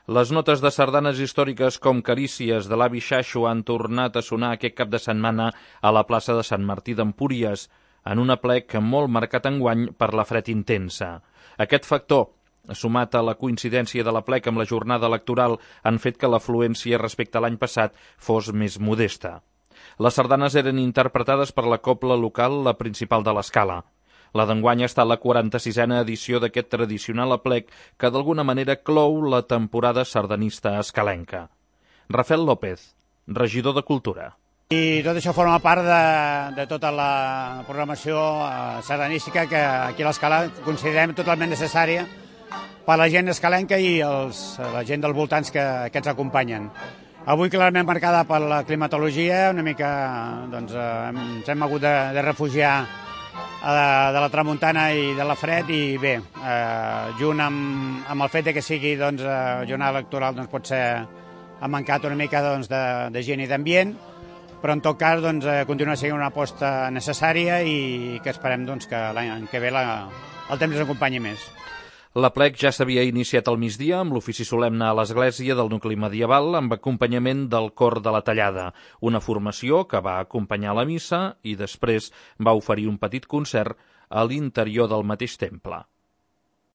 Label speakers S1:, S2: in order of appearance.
S1: Les notes de sardanes històriques com Carícies de l'avi Xaxo han tornat a sonar aquest cap de setmana a la plaça de Sant Martí d'Empúries, en un aplec molt marcat enguany per la fred intensa. Aquest factor, sumat a la coincidència de l'aplec amb la jornada electoral, han fet que l'afluència respecte a l'any passat fos més modesta. Les sardanes eren interpretades per la cobla local, la principal de l'Escala. La d'enguany ha estat la 46a edició d'aquest tradicional aplec que d'alguna manera clou la temporada sardanista escalenca. Rafael López, regidor de Cultura.
S2: I tot això forma part de tota la programació sardanística que aquí a l'Escala considerem totalment necessària per la gent escalenca i la gent dels voltants que ens acompanyen. Avui clarament marcada per la climatologia, una mica ens hem hagut de refugiar de la tramuntana i de la fred i bé, junt amb el fet que sigui jornada electoral potser ha mancat una mica de gent i d'ambient, però en tot cas continua sent una aposta necessària i que esperem que l'any que ve el temps ens acompanyi més.
S1: L'aplec ja s'havia iniciat al migdia amb l'ofici solemne a l'església del nucli medieval amb acompanyament del cor de la Tallada, una formació que va acompanyar la missa i després va oferir un petit concert a l'interior del mateix temple.